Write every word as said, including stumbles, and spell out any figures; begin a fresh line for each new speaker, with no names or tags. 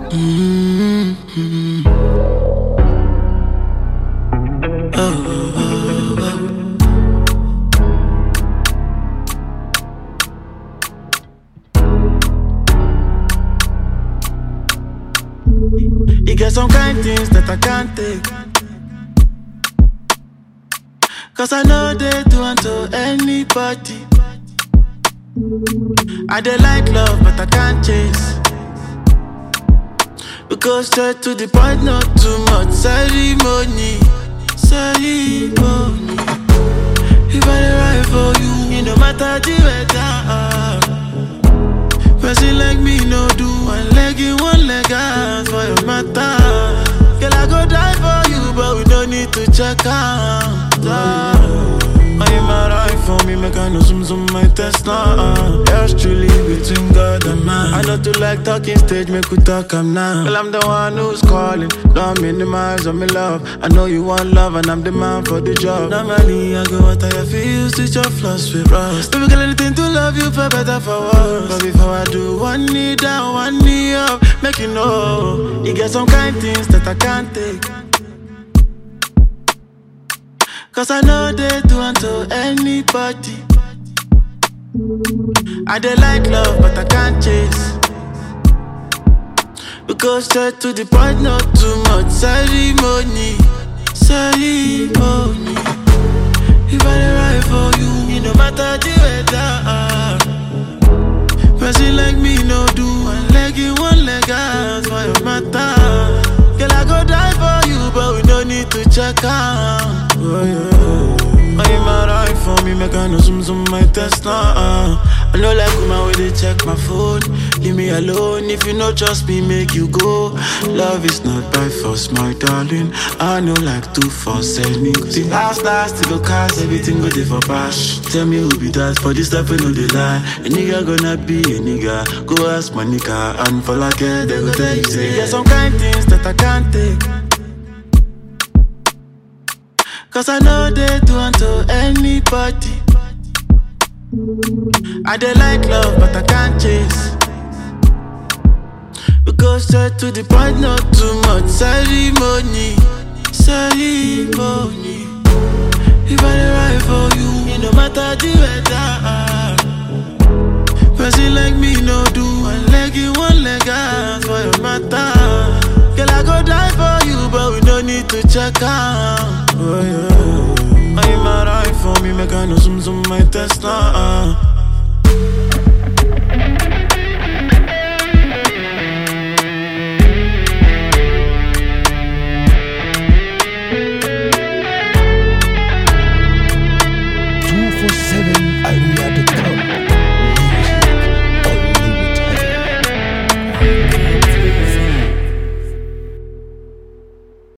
Mm-hmm. Oh, oh, oh, oh. You get some kind things that I can't take, 'cause I know they do unto anybody. I dey like love, but I can't chase. We go straight to the point, not too much ceremony. Ceremony. If I dey ride for you, it no matter the weather. Person like me no do one leg in, one leg out for your matter. Girl, I go die for you, but we don't need to check out. I'm alright for me, make I know some some my test now. Yours truly between God and man. I don't do like talking stage, make we talk am now. Well, I'm the one who's calling, don't minimize on me love. I know you want love and I'm the man for the job. Normally I go out I feel switch your flaws with rust. Baby girl, anything to love you for better for worse. But before I do, one knee down, one knee up, make you know you get some kind things that I can't take, 'cause I know they do unto anybody. I dey like love, but I can't chase. We go straight to the point, not too much ceremony. Ceremony. If I dey ride for you, it no matter the weather. Person like me no do one leg in, one leg out for your matter. Girl, I go die for you, but we don't need to check out. Oh, yeah. I'm alright for me, make I know some some my test now. Uh. I know like woman when they check my phone. Leave me alone, if you no trust me, make you go. Love is not by force, my darling. I know like two force anything. Last last to go cast, everything go there for bash. Tell me who be that for this stuff, you know they lie. A nigga gonna be a nigga. Go ask my nigga, and for like it, they go tell you say. There's some kind things that I can't take, 'cause I know they do unto anybody. I dey like love, but I can't chase. We go straight to the point, not too much ceremony. Ceremony. If I dey ride for you, it no matter the weather. Person like me no do one leg in, one leg out for your matter. Girl, I go die for you, but we don't need to check out. Oh, yeah. I'm alright for me, make I know some some my test now.
two four seven